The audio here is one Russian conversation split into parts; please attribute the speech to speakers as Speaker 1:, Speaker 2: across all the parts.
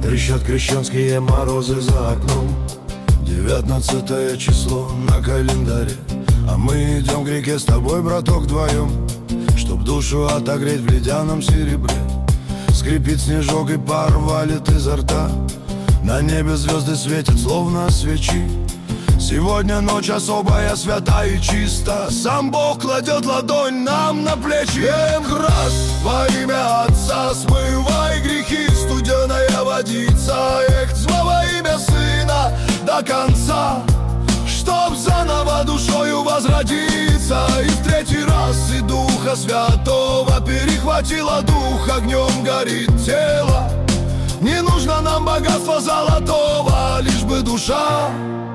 Speaker 1: Трещат крещенские морозы за окном, 19 число на календаре. А мы идем к реке с тобой, браток, вдвоем, чтоб душу отогреть в ледяном серебре. Скрипит снежок и пар валит изо рта, на небе звезды светят, словно свечи. Сегодня ночь особая, свята и чиста, сам Бог кладет ладонь нам на плечи. Раз во имя Отца смывай грехи, студеная водица. Во имя Сына до конца, чтоб заново душою возродиться. И в третий раз и Духа Святого перехватило дух, огнем горит тело. Не нужно нам богатство золотого, лишь бы душа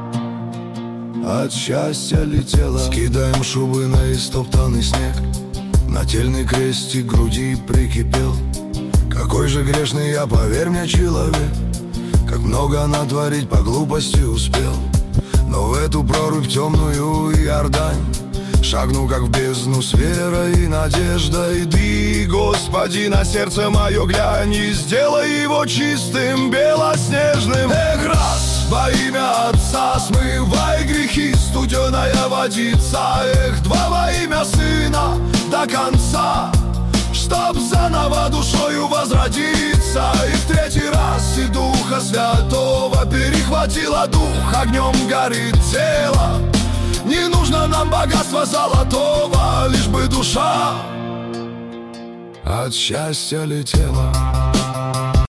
Speaker 1: от счастья летела. Скидаем шубы на истоптанный снег, нательный крестик к груди прикипел. Какой же грешный я, поверь мне, человек, как много натворить по глупости успел. Но в эту прорубь темную Иордань шагну, как в бездну, с верой и надеждой. Ты, Господи, на сердце мое глянь и сделай его чистым, белоснежным. Раз во имя Отца смывай грехи, студеная водица. Два во имя Сына до конца, чтоб заново душою возродиться. И в третий раз и Духа Святого перехватило дух, огнем горит тело. Не нужно нам богатство золотого, лишь бы душа от счастья летела.